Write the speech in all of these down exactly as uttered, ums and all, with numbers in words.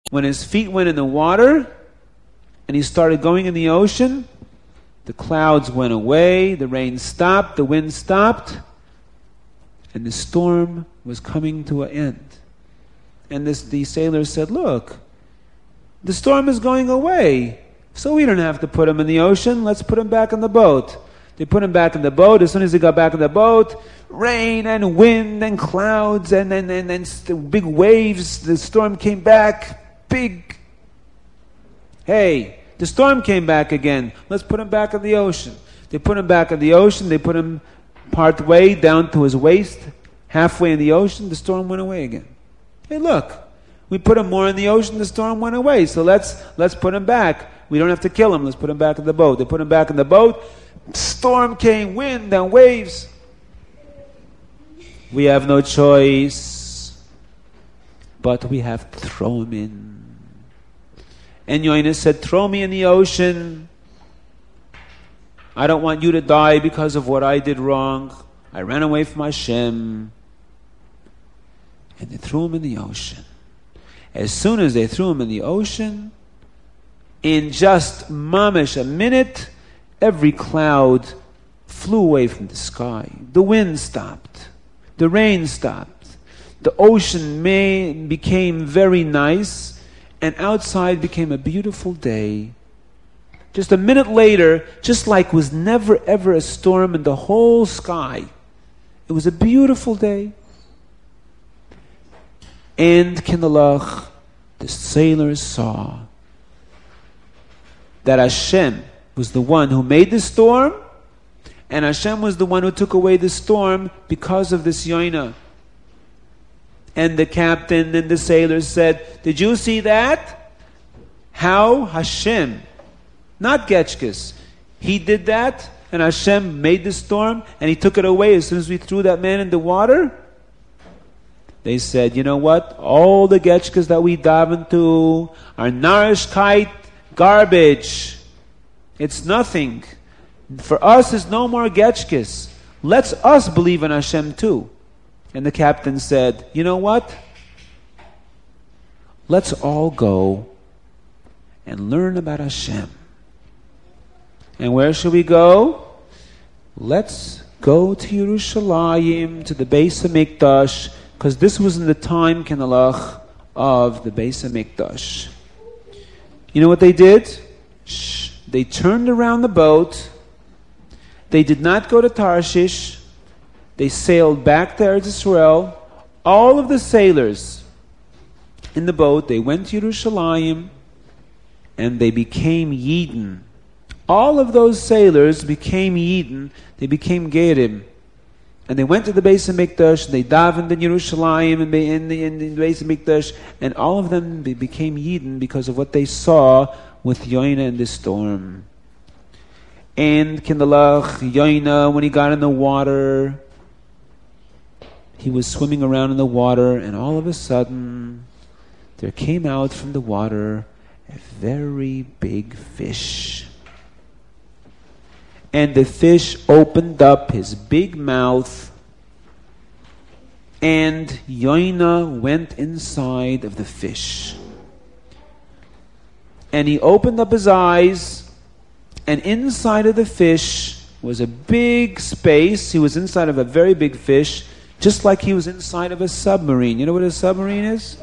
When his feet went in the water and he started going in the ocean, the clouds went away, the rain stopped, the wind stopped, and the storm was coming to an end. And this, the sailors said, look, the storm is going away, so we don't have to put him in the ocean, let's put him back in the boat. They put him back in the boat. As soon as he got back in the boat, rain and wind and clouds and and, and, and big waves, the storm came back, big. Hey, the storm came back again, let's put him back in the ocean. They put him back in the ocean, they put him part way down to his waist, halfway in the ocean, the storm went away again. Hey, look, we put him more in the ocean, the storm went away, so let's let's put him back. We don't have to kill him, let's put him back in the boat. They put him back in the boat, storm came, wind and waves. We have no choice, but we have to throw him in. And Yoina said, throw me in the ocean. I don't want you to die because of what I did wrong. I ran away from Hashem. And they threw him in the ocean. As soon as they threw him in the ocean, in just mamish, a minute, every cloud flew away from the sky. The wind stopped. The rain stopped. The ocean may, became very nice, and outside became a beautiful day. Just a minute later, just like was never ever a storm in the whole sky, it was a beautiful day. And Kinderlach, the sailors saw that Hashem was the one who made the storm, and Hashem was the one who took away the storm because of this Yoina. And the captain and the sailors said, did you see that? How Hashem, not Getchkes, he did that, and Hashem made the storm, and he took it away as soon as we threw that man in the water? They said, you know what? All the Getchkes that we daven to are Narishkeit, garbage. It's nothing. For us, there's no more Getchkes. Let's us believe in Hashem too. And the captain said, you know what? Let's all go and learn about Hashem. And where should we go? Let's go to Yerushalayim, to the Beis HaMikdash, because this was in the time, Kinalach, of the Beis HaMikdash. You know what they did? Shh. They turned around the boat. They did not go to Tarshish. They sailed back to Eretz Yisrael. All of the sailors in the boat, they went to Yerushalayim, and they became Yidden. All of those sailors became Yidden. They became Gerim. And they went to the Beis HaMikdash, and they davened in Yerushalayim, and in the, in the Beis HaMikdash, and all of them became Yidden because of what they saw with Yoina in the storm. And Kindalach, Yoina, when he got in the water, he was swimming around in the water, and all of a sudden, there came out from the water a very big fish. And the fish opened up his big mouth, and Yoina went inside of the fish. And he opened up his eyes, and inside of the fish was a big space. He was inside of a very big fish, just like he was inside of a submarine. You know what a submarine is?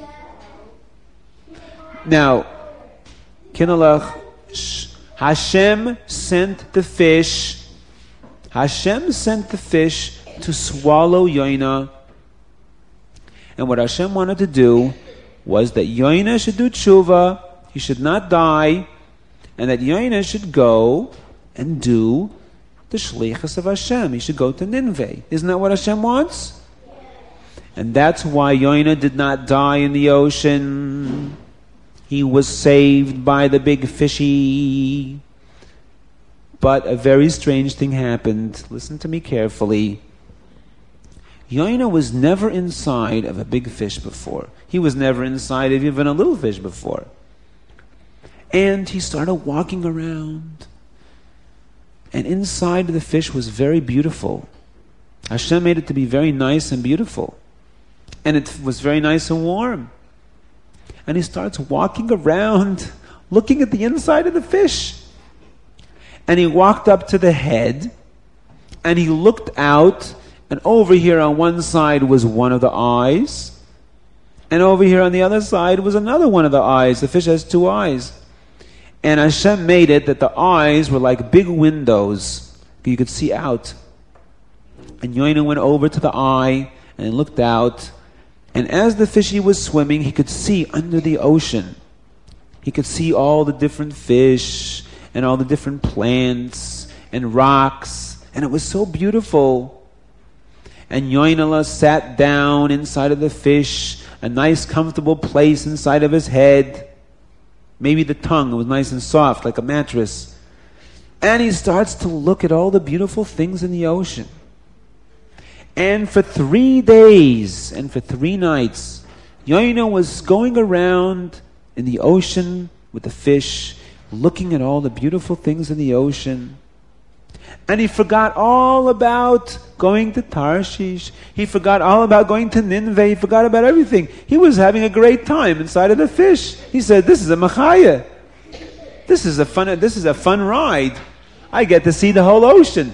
Now, Kinalach, Hashem sent the fish. Hashem sent the fish to swallow Yoina. And what Hashem wanted to do was that Yoina should do tshuva, he should not die, and that Yoina should go and do the shlichus of Hashem. He should go to Nineveh. Isn't that what Hashem wants? And that's why Yoina did not die in the ocean. He was saved by the big fishy. But a very strange thing happened. Listen to me carefully. Yoina was never inside of a big fish before. He was never inside of even a little fish before. And he started walking around. And inside the fish was very beautiful. Hashem made it to be very nice and beautiful. And it was very nice and warm. and he starts walking around, looking at the inside of the fish. And he walked up to the head, and he looked out, and over here on one side was one of the eyes, and over here on the other side was another one of the eyes. The fish has two eyes. And Hashem made it that the eyes were like big windows. You could see out. And Yoina went over to the eye and looked out. And as the fishy was swimming, he could see under the ocean. He could see all the different fish and all the different plants and rocks. And it was so beautiful. And Yoinala sat down inside of the fish, a nice comfortable place inside of his head. Maybe the tongue was nice and soft like a mattress. And he starts to look at all the beautiful things in the ocean. And for three days and for three nights, Yoina was going around in the ocean with the fish, looking at all the beautiful things in the ocean. And he forgot all about going to Tarshish. He forgot all about going to Nineveh. He forgot about everything. He was having a great time inside of the fish. He said, "This is a machaya. This is a fun. This is a fun ride. I get to see the whole ocean."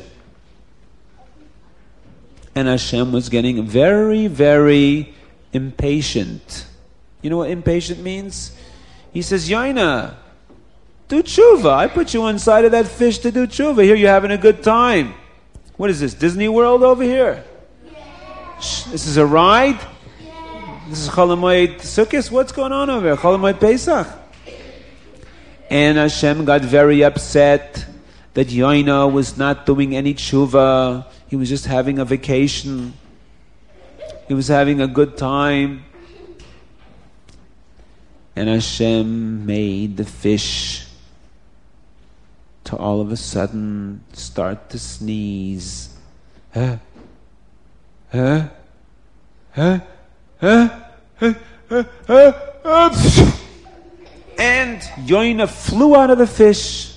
And Hashem was getting very, very impatient. You know what impatient means? He says, "Yoina, do tshuva. I put you inside of that fish to do tshuva. Here you're having a good time. What is this, Disney World over here? Yeah. Shh, this is a ride? Yeah. This is Chol Hamoed Sukkos? What's going on over here? Chol Hamoed Pesach?" And Hashem got very upset that Yoina was not doing any tshuva. He was just having a vacation. He was having a good time. And Hashem made the fish to all of a sudden start to sneeze. Huh? Huh? Huh? Huh? Huh? Huh? Huh? Huh? And Yoina flew out of the fish.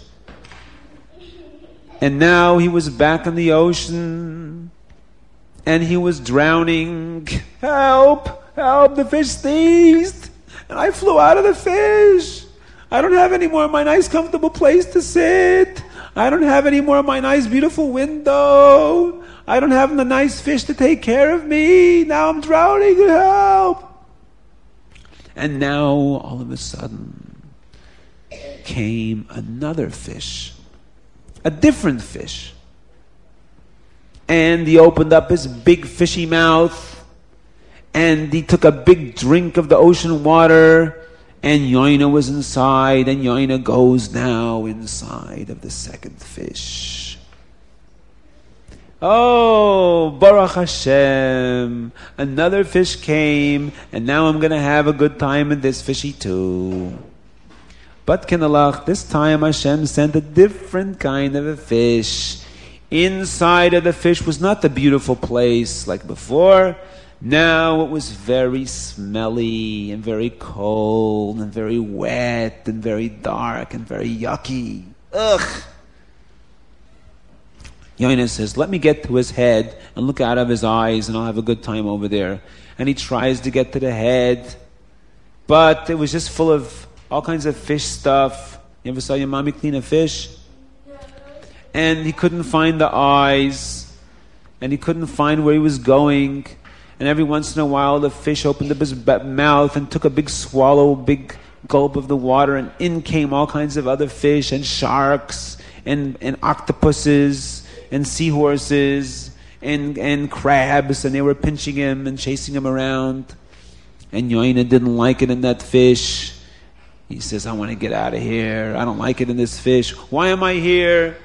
And now he was back in the ocean. And he was drowning. Help! Help! The fish sneezed! And I flew out of the fish. I don't have any more of my nice comfortable place to sit. I don't have any more of my nice beautiful window. I don't have the nice fish to take care of me. Now I'm drowning. Help! And now all of a sudden came another fish. A different fish. And he opened up his big fishy mouth. And he took a big drink of the ocean water, and Yoina was inside, and Yoina goes now inside of the second fish. Oh, Baruch Hashem, another fish came, and now I'm going to have a good time in this fishy too. But Kinalach, this time Hashem sent a different kind of a fish. Inside of the fish was not the beautiful place like before. Now it was very smelly and very cold and very wet and very dark and very yucky. Ugh! Yoina says, "Let me get to his head and look out of his eyes and I'll have a good time over there." And he tries to get to the head, but it was just full of all kinds of fish stuff. You ever saw your mommy clean a fish? And he couldn't find the eyes, and he couldn't find where he was going. And every once in a while, the fish opened up his mouth and took a big swallow, big gulp of the water, and in came all kinds of other fish and sharks and, and octopuses and seahorses and, and crabs, and they were pinching him and chasing him around. And Yoina didn't like it in that fish. He says, "I want to get out of here. I don't like it in this fish. Why am I here?"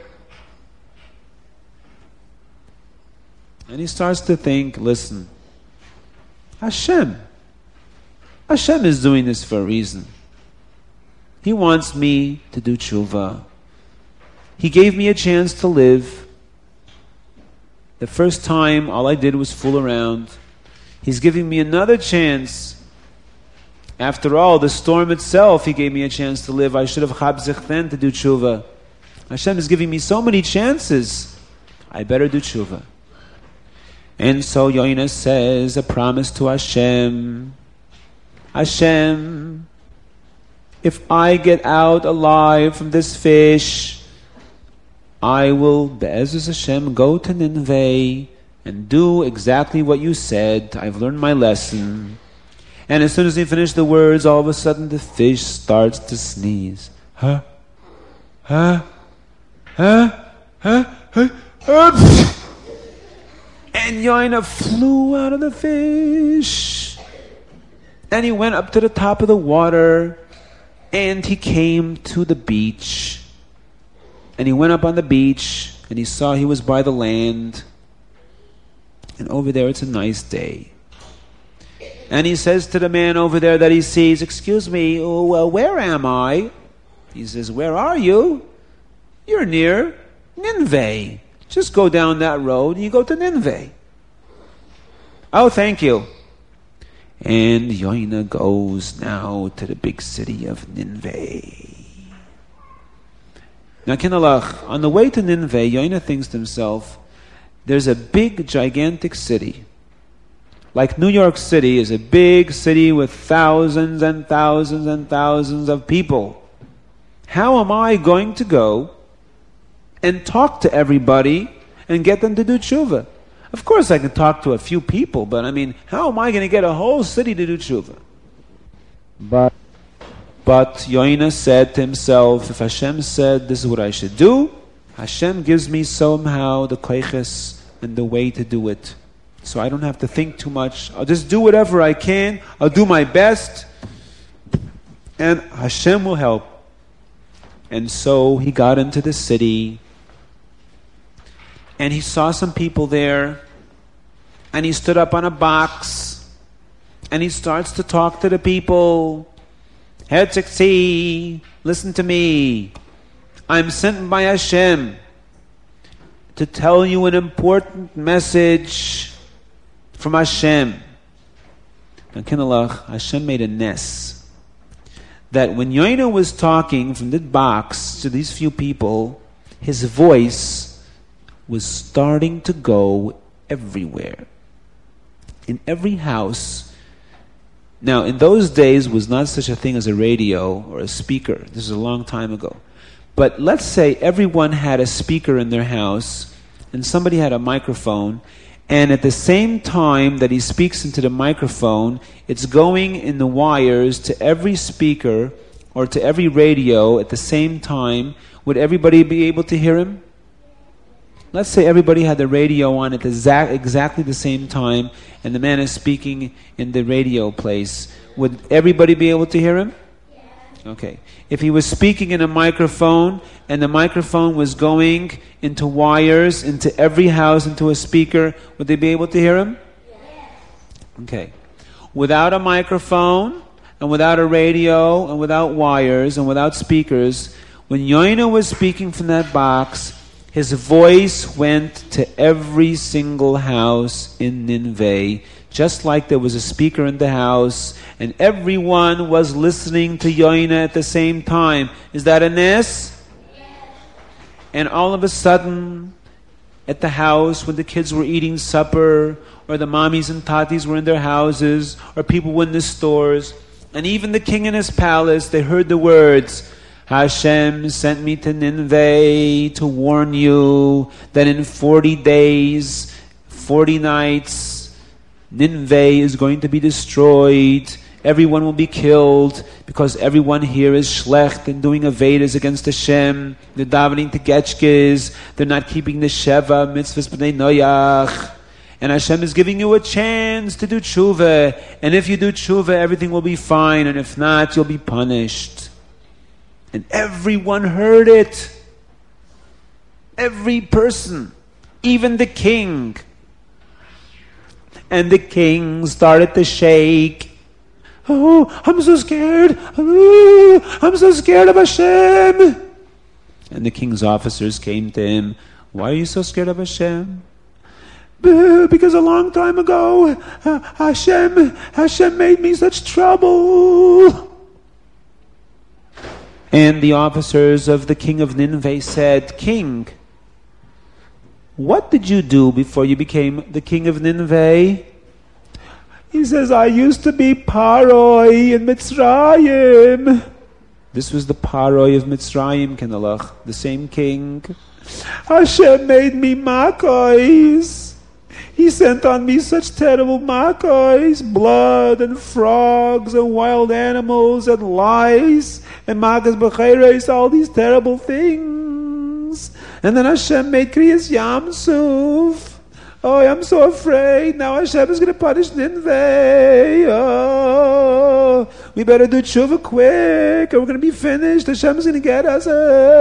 And he starts to think, listen, Hashem. Hashem is doing this for a reason. He wants me to do tshuva. He gave me a chance to live. The first time, all I did was fool around. He's giving me another chance. After all, the storm itself, He gave me a chance to live. I should have chabzich then to do tshuva. Hashem is giving me so many chances. I better do tshuva. And so Yoina says a promise to Hashem. Hashem, if I get out alive from this fish, I will, Be'ezus Hashem, go to Nineveh and do exactly what you said. I've learned my lesson. And as soon as he finished the words, all of a sudden the fish starts to sneeze. Huh? Huh? Huh? Huh? Huh? Huh? And Yoina flew out of the fish. And he went up to the top of the water. And he came to the beach. And he went up on the beach. And he saw he was by the land. And over there it's a nice day. And he says to the man over there that he sees, excuse me, oh, uh, where am I? He says, where are you? You're near Nineveh. Just go down that road and you go to Nineveh. Oh, thank you. And Yoina goes now to the big city of Nineveh. Now, Kinalach, on the way to Nineveh, Yoina thinks to himself, there's a big, gigantic city. Like New York City is a big city with thousands and thousands and thousands of people. How am I going to go and talk to everybody and get them to do tshuva? Of course I can talk to a few people, but I mean, how am I going to get a whole city to do tshuva? But, but Yoina said to himself, if Hashem said this is what I should do, Hashem gives me somehow the koiches and the way to do it. So I don't have to think too much. I'll just do whatever I can. I'll do my best. And Hashem will help. And so he got into the city. And he saw some people there. And he stood up on a box. And he starts to talk to the people. Herzikzi, listen to me. I'm sent by Hashem to tell you an important message from Hashem. Now, Kinalach, Hashem made a ness that when Yoina was talking from the box to these few people, his voice was starting to go everywhere. In every house. Now, in those days was not such a thing as a radio or a speaker. This is a long time ago. But let's say everyone had a speaker in their house and somebody had a microphone, and at the same time that he speaks into the microphone, it's going in the wires to every speaker or to every radio at the same time. Would everybody be able to hear him? Let's say everybody had the radio on at exact, exactly the same time, and the man is speaking in the radio place. Would everybody be able to hear him? Okay. If he was speaking in a microphone and the microphone was going into wires, into every house, into a speaker, would they be able to hear him? Yes. Okay. Without a microphone and without a radio and without wires and without speakers, when Yoina was speaking from that box, his voice went to every single house in Nineveh, just like there was a speaker in the house, and everyone was listening to Yoina at the same time. Is that a nes? Yes. And all of a sudden, at the house, when the kids were eating supper, or the mommies and tatis were in their houses, or people were in the stores, and even the king in his palace, they heard the words, Hashem sent me to Nineveh to warn you that in forty days, forty nights, Nineveh is going to be destroyed. Everyone will be killed because everyone here is shlecht and doing avedas against Hashem. They're davening to getchkes. They're not keeping the Sheva mitzvahs b'nei Noyach. And Hashem is giving you a chance to do tshuva. And if you do tshuva, everything will be fine. And if not, you'll be punished. And everyone heard it. Every person. Even the king. And the king started to shake. Oh, I'm so scared. Oh, I'm so scared of Hashem. And the king's officers came to him. Why are you so scared of Hashem? Because a long time ago, uh, Hashem, Hashem made me such trouble. And the officers of the king of Nineveh said, King, what did you do before you became the king of Nineveh? He says, I used to be Paroi in Mitzrayim. This was the Paroi of Mitzrayim, Kinalach, the same king. Hashem made me makos. He sent on me such terrible makos, blood and frogs and wild animals and lice and makas b'chayres, all these terrible things. And then Hashem made Kriyas Yamsuf. Oh, I'm so afraid. Now Hashem is going to punish Nineveh. Oh, we better do tshuva quick or we're going to be finished. Hashem is going to get us.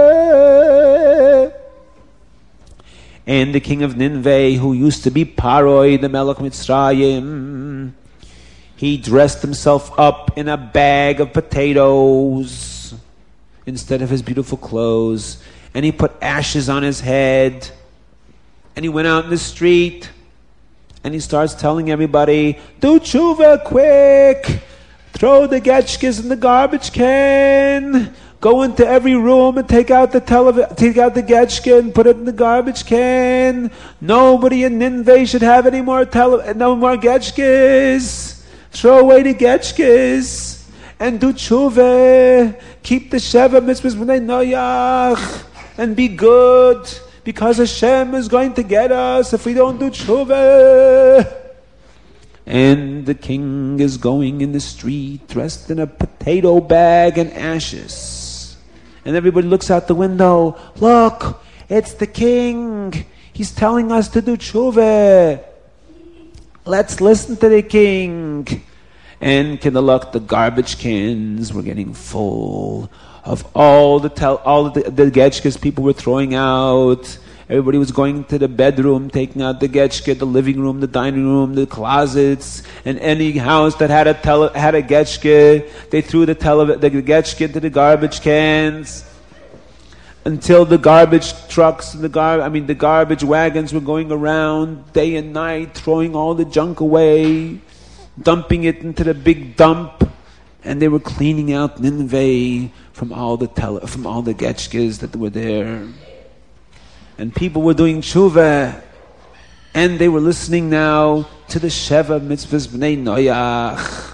And the king of Nineveh, who used to be Paroi, the Melech Mitzrayim, he dressed himself up in a bag of potatoes instead of his beautiful clothes. And he put ashes on his head. And he went out in the street. And he starts telling everybody, do tshuva quick. Throw the getchkes in the garbage can. Go into every room and take out the telev- take out the getchke and put it in the garbage can. Nobody in Nineveh should have any more tele- no more getchkes. Throw away the getchkes and do tshuva. Keep the Sheva mitzvahs b'nei Noach and be good, because Hashem is going to get us if we don't do tshuva. And the king is going in the street dressed in a potato bag and ashes. And everybody looks out the window. Look, it's the king. He's telling us to do tshuva. Let's listen to the king. And Kinalach, the garbage cans were getting full of all the tel- all the, the getchkes people were throwing out. Everybody was going to the bedroom, taking out the getchke, the living room, the dining room, the closets, and any house that had a tele- had a getchke, they threw the, tele- the getchke into the garbage cans until the garbage trucks and the gar- I mean the garbage wagons were going around day and night, throwing all the junk away, dumping it into the big dump, and they were cleaning out Nineveh from all the tele- from all the getchkes that were there. And people were doing tshuva, and they were listening now to the Sheva mitzvahs b'nei Noach.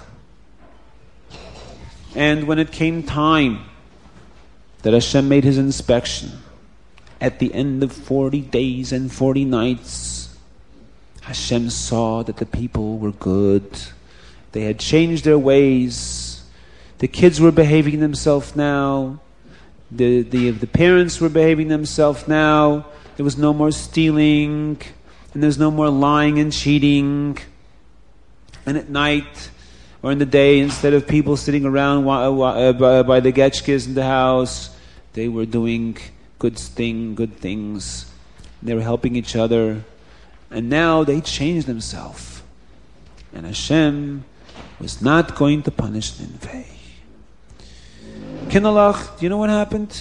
And when it came time that Hashem made his inspection, at the end of forty days and forty nights, Hashem saw that the people were good. They had changed their ways. The kids were behaving themselves now. The, the, the parents were behaving themselves now. There was no more stealing, and there's no more lying and cheating. And at night, or in the day, instead of people sitting around by, by the getchkes in the house, they were doing good thing, good things. They were helping each other. And now they changed themselves. And Hashem was not going to punish Nineveh. Kinalach, do you know what happened?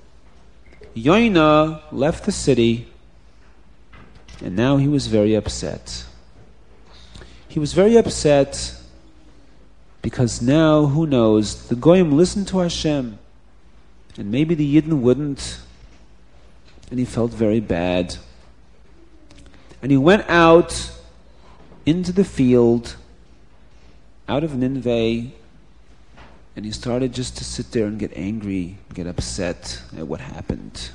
Yoina left the city, and now he was very upset. He was very upset because now, who knows, the Goyim listened to Hashem, and maybe the Yidden wouldn't, and he felt very bad. And he went out into the field, out of Nineveh, and he started just to sit there and get angry, get upset at what happened.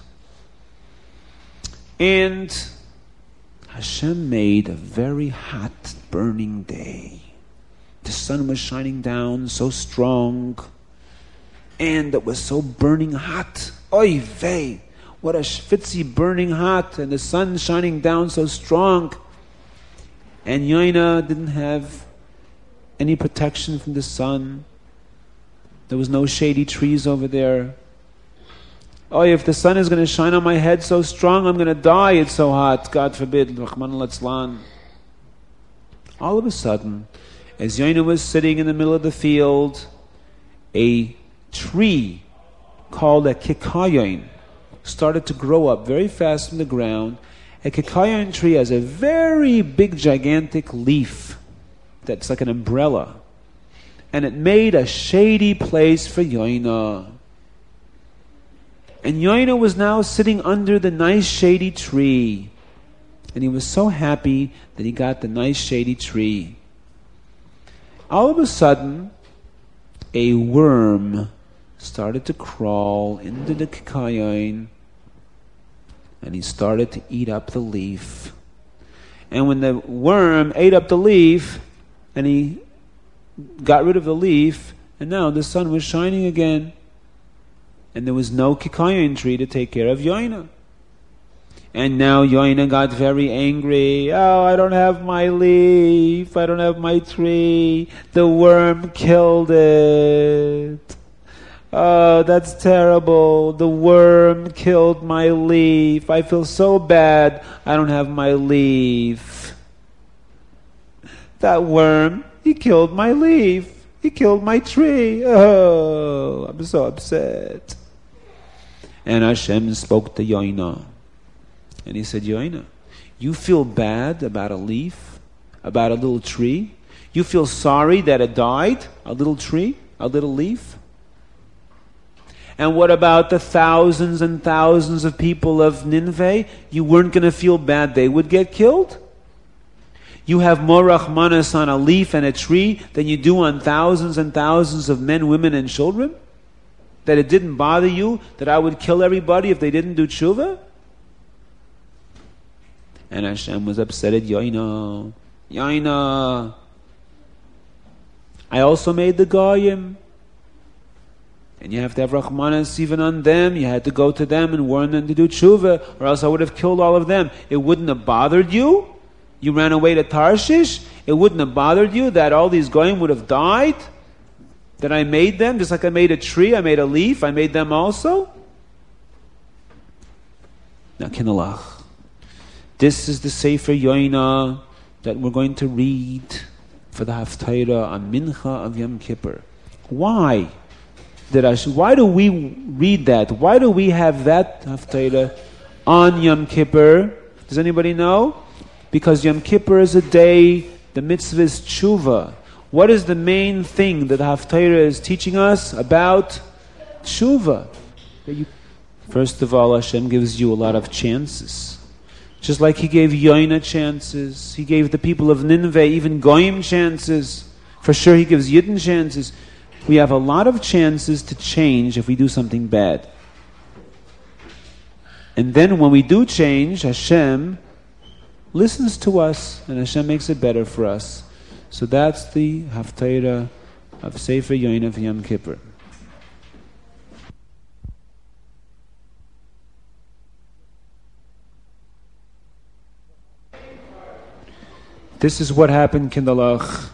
And Hashem made a very hot, burning day. The sun was shining down so strong, and it was so burning hot. Oy vey! What a shvitzi burning hot, and the sun shining down so strong. And Yoina didn't have any protection from the sun. There was no shady trees over there. Oh, if the sun is going to shine on my head so strong, I'm going to die. It's so hot. God forbid. Rahman al-Atzlan. All of a sudden, as Yoina was sitting in the middle of the field, a tree called a kikayon started to grow up very fast from the ground. A kikayon tree has a very big, gigantic leaf that's like an umbrella. And it made a shady place for Yoina. And Yoina was now sitting under the nice shady tree. And he was so happy that he got the nice shady tree. All of a sudden, a worm started to crawl into the kikayon, and he started to eat up the leaf. And when the worm ate up the leaf, and he got rid of the leaf, and now the sun was shining again, and there was no kikayon tree to take care of Yoina. And now Yoina got very angry. Oh, I don't have my leaf. I don't have my tree. The worm killed it. Oh, that's terrible. The worm killed my leaf. I feel so bad. I don't have my leaf. That worm, he killed my leaf. He killed my tree. Oh, I'm so upset. And Hashem spoke to Yoina. And he said, Yoina, you feel bad about a leaf, about a little tree? You feel sorry that it died, a little tree, a little leaf? And what about the thousands and thousands of people of Nineveh? You weren't going to feel bad they would get killed? You have more Rahmanas on a leaf and a tree than you do on thousands and thousands of men, women, and children? That it didn't bother you that I would kill everybody if they didn't do tshuva? And Hashem was upset at Yoina. Yoina, I also made the Goyim. And you have to have Rahmanas even on them. You had to go to them and warn them to do tshuva, or else I would have killed all of them. It wouldn't have bothered you? You ran away to Tarshish? It wouldn't have bothered you that all these Goyim would have died? That I made them, just like I made a tree, I made a leaf, I made them also? Now, Kinalach. This is the Sefer Yoina that we're going to read for the Haftarah on Mincha of Yom Kippur. Why did I? Why do we read that? Why do we have that Haftarah on Yom Kippur? Does anybody know? Because Yom Kippur is a day, the mitzvah is tshuva. What is the main thing that the Haftarah is teaching us about tshuva? First of all, Hashem gives you a lot of chances. Just like He gave Yoina chances, He gave the people of Nineveh, even Goyim, chances. For sure He gives Yidden chances. We have a lot of chances to change if we do something bad. And then when we do change, Hashem listens to us, and Hashem makes it better for us. So that's the Haftarah of Sefer Yoina for Yom Kippur. This is what happened, Kindalach.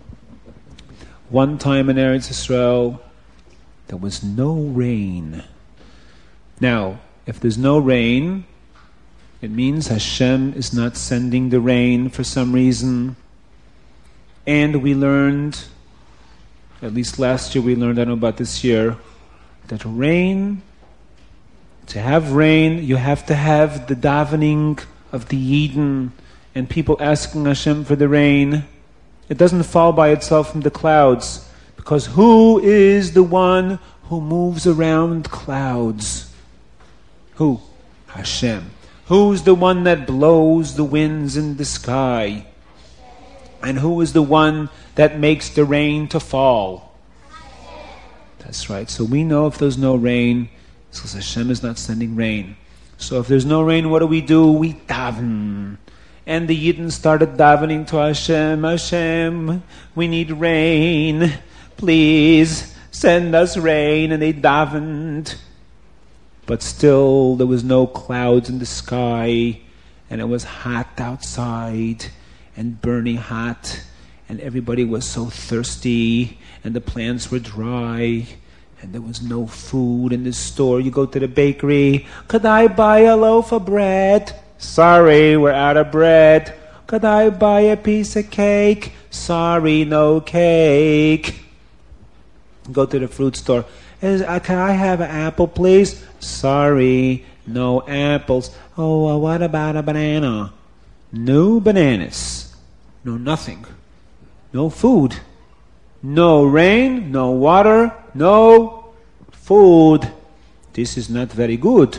One time in Eretz Yisrael, there was no rain. Now, if there's no rain, it means Hashem is not sending the rain for some reason. And we learned, at least last year we learned, I don't know about this year, that rain, to have rain, you have to have the davening of the Yidden, and people asking Hashem for the rain. It doesn't fall by itself from the clouds, because who is the one who moves around clouds? Who? Hashem. Who's the one that blows the winds in the sky? And who is the one that makes the rain to fall? That's right. So we know if there's no rain, it's because Hashem is not sending rain. So if there's no rain, what do we do? We daven. And the Yidden started davening to Hashem. Hashem, we need rain. Please send us rain. And they davened. But still, there was no clouds in the sky. And it was hot outside. And burning hot. And everybody was so thirsty. And the plants were dry. And there was no food in the store. You go to the bakery. Could I buy a loaf of bread? Sorry, we're out of bread. Could I buy a piece of cake? Sorry, no cake. Go to the fruit store. Is, uh, can I have an apple, please? Sorry, no apples. Oh, well, what about a banana? No bananas. No nothing. No food. No rain, no water, no food. This is not very good.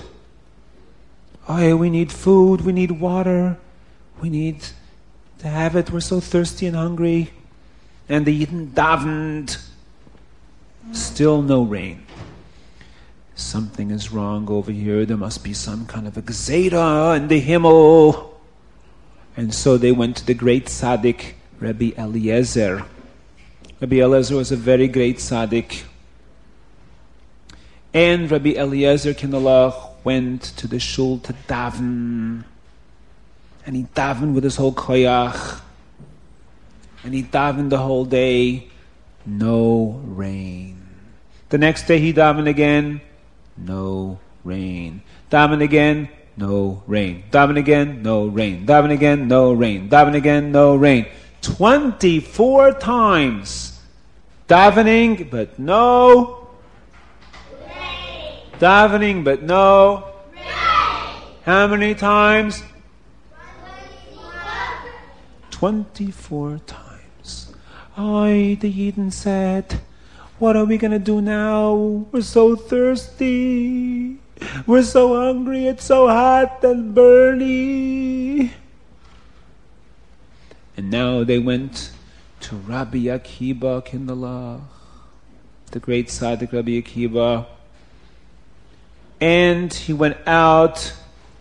Oh, we need food, we need water, we need to have it. We're so thirsty and hungry. And the Yidden davened. Still no rain. something is wrong over here. There must be some kind of a gzeira in the Himmel. And so they went to the great tzaddik, Rabbi Eliezer. Rabbi Eliezer was a very great tzaddik. And Rabbi Eliezer Kinalach went to the shul to daven. And he davened with his whole koyach. And he davened the whole day. No rain. The next day he davened again. No rain. Daven again. No rain. Daven again. No rain. Daven again. No rain. Daven again. No rain. Twenty-four times. Davening, but no rain. Davening, but no rain. How many times? Twenty-four times. Ay, the Yidden said, what are we going to do now? We're so thirsty. We're so hungry. It's so hot and burny. And now they went to Rabbi Akiva Kindalach, the great tzaddik Rabbi Akiva. And he went out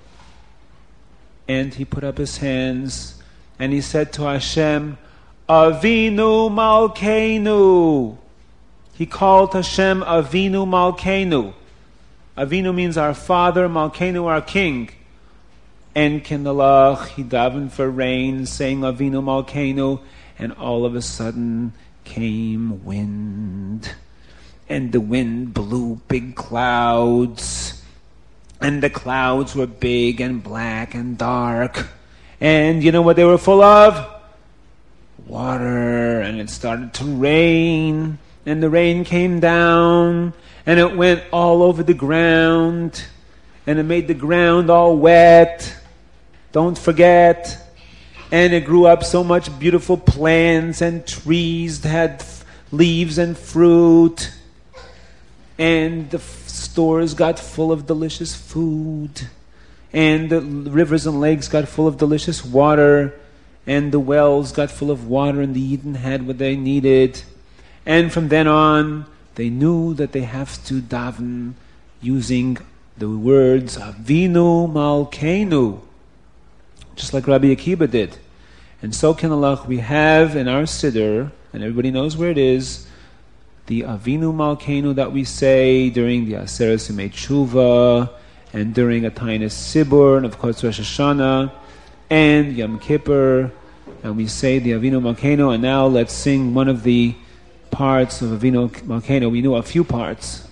and he put up his hands and he said to Hashem, Avinu Malkeinu. He called Hashem Avinu Malkeinu. Avinu means our father, Malkeinu our king. And Kindalach, he davened for rain, saying Avinu Malkeinu, and all of a sudden came wind. And the wind blew big clouds. And the clouds were big and black and dark. And you know what they were full of? Water. And it started to rain. And the rain came down, and it went all over the ground, and it made the ground all wet. Don't forget. And it grew up so much beautiful plants and trees that had f- leaves and fruit. And the f- stores got full of delicious food. And the rivers and lakes got full of delicious water. And the wells got full of water, and the Eden had what they needed. And from then on, they knew that they have to daven using the words Avinu Malkeinu, just like Rabbi Akiva did. And so, Kinalach, we have in our Siddur, and everybody knows where it is, the Avinu Malkeinu that we say during the Aseret Yemei Tshuva, and during a Tainis Sibur, and of course Rosh Hashanah, and Yom Kippur, and we say the Avinu Malkeinu. And now let's sing one of the parts of Avinu Malkeinu. We know a few parts.